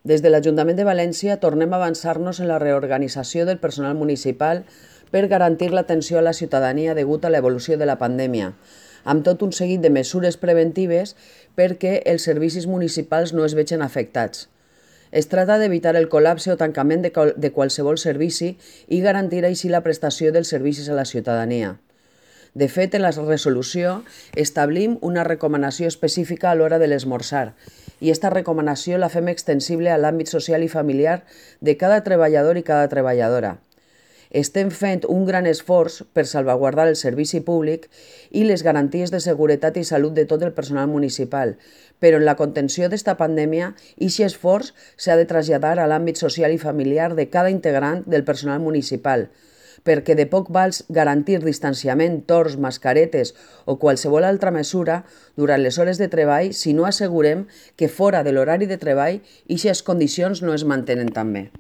Des de l'Ajuntament de València tornem a avançar-nos en la reorganització del personal municipal per garantir l'atenció a la ciutadania degut a l'evolució de la pandèmia, amb tot un seguit de mesures preventives perquè els servicis municipals no es vegin afectats. Es tracta d'evitar el col·lapse o tancament de qualsevol servici i garantir així la prestació dels servicis a la ciutadania. De fet, en la resolució establim una recomanació específica a l'hora de l'esmorzar i aquesta recomanació la fem extensible a l'àmbit social i familiar de cada treballador i cada treballadora. Estem fent un gran esforç per salvaguardar el servici públic i les garanties de seguretat i salut de tot el personal municipal, però en la contenció d'esta pandèmia, aquest esforç s'ha de traslladar a l'àmbit social i familiar de cada integrant del personal municipal, perquè de poc val garantir distanciament, torns, mascaretes o qualsevol altra mesura durant les hores de treball si no assegurem que fora de l'horari de treball aquestes condicions no es mantenen també.